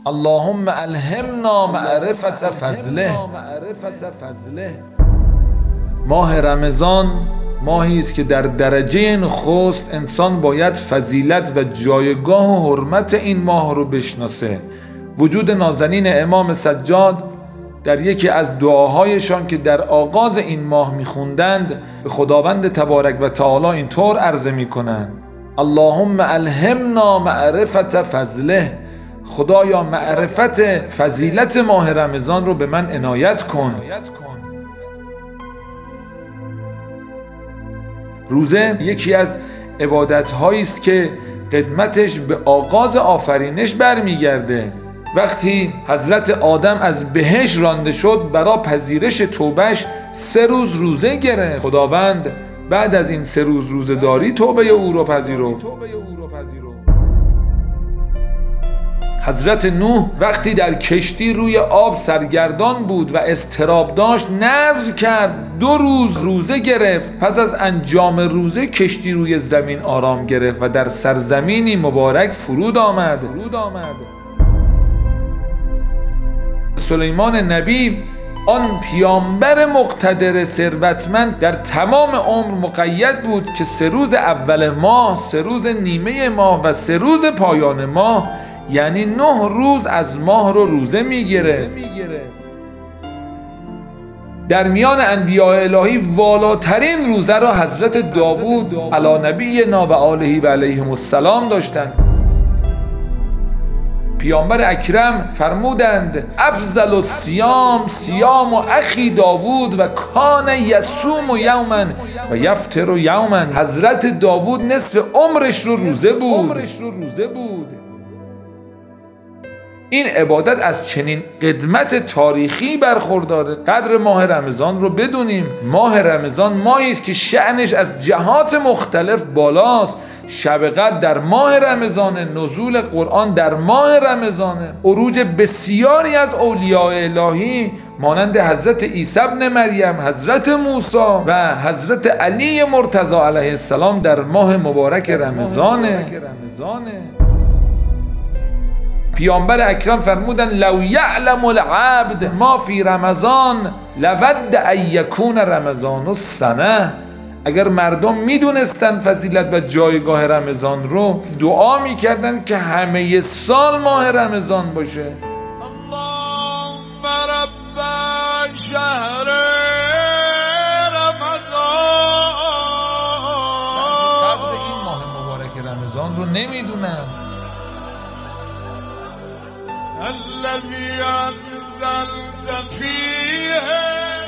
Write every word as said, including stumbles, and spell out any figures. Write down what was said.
اللهم الهمنا معرفت فضله. ماه رمضان ماهی است که در درجه نخست انسان باید فضیلت و جایگاه و حرمت این ماه رو بشناسه. وجود نازنین امام سجاد در یکی از دعاهایشان که در آغاز این ماه میخوندند به خداوند تبارک و تعالی اینطور عرضه میکنند: اللهم الهمنا معرفت فضله. خدایا معرفت فضیلت ماه رمضان رو به من عنایت کن. روزه یکی از عبادت‌هایی است که قدمتش به آغاز آفرینش برمیگرده. وقتی حضرت آدم از بهشت رانده شد، برای پذیرش توبهش سه روز روزه گرفت. خداوند بعد از این سه روز روزه داری توبه او رو پذیرفت. حضرت نوح وقتی در کشتی روی آب سرگردان بود و اضطراب داشت، نذر کرد، دو روز روزه گرفت. پس از انجام روزه کشتی روی زمین آرام گرفت و در سرزمینی مبارک فرود آمد. سلیمان نبی، آن پیامبر مقتدر ثروتمند، در تمام عمر مقید بود که سه روز اول ماه، سه روز نیمه ماه و سه روز پایان ماه، یعنی نه روز از ماه رو روزه میگرفت. در میان انبیاء الهی والاترین روزه را حضرت داوود علی نبینا و آله و علیهم السلام داشتند. پیامبر اکرم فرمودند: افضل الصیام صیام اخی داوود و کان یصوم یوما و یفطر یوما. حضرت داوود نصف عمرش رو روزه بود. این عبادت از چنین قدمت تاریخی برخورداره. قدر ماه رمضان رو بدونیم. ماه رمضان ماهی است که شأنش از جهات مختلف بالاست. شب قدر در ماه رمضان، نزول قرآن در ماه رمضان، عروج بسیاری از اولیاء الهی مانند حضرت عیسی ابن مریم، حضرت موسی و حضرت علی مرتضی علیه السلام در ماه مبارک رمضانه. پیامبر اکرم فرمودن: لو یعلم العبد ما فی رمضان لود ان یکون رمضان السنه. اگر مردم میدونستن فضیلت و جایگاه رمضان رو، دعا میکردن که همه سال ماه رمضان باشه. اللهم رب شهر رمضان. قدر این ماه مبارک رمضان رو نمیدونن. الذي أنزلت فيه